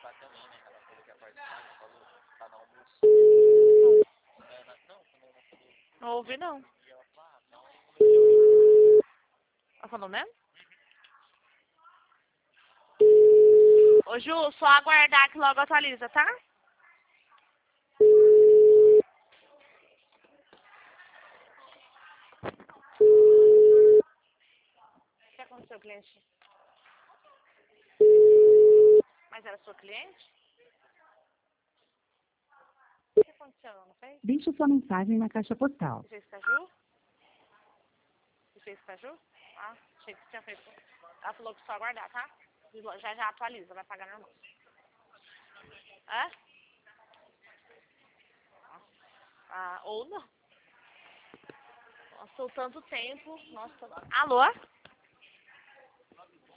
Não ouvi, não. Ela falou mesmo? Ô, Ju, só aguardar que logo atualiza, tá? O que aconteceu, cliente? Mas era sua cliente? O que aconteceu? Não fez? Deixe sua mensagem na caixa postal. Você fez caju? Você fez caju? Ah, achei que você tinha feito. Ela falou que só aguardar, tá? Já atualiza, vai pagar normal. É? Ah, ou não. Nossa, tanto tempo. Nossa. Alô?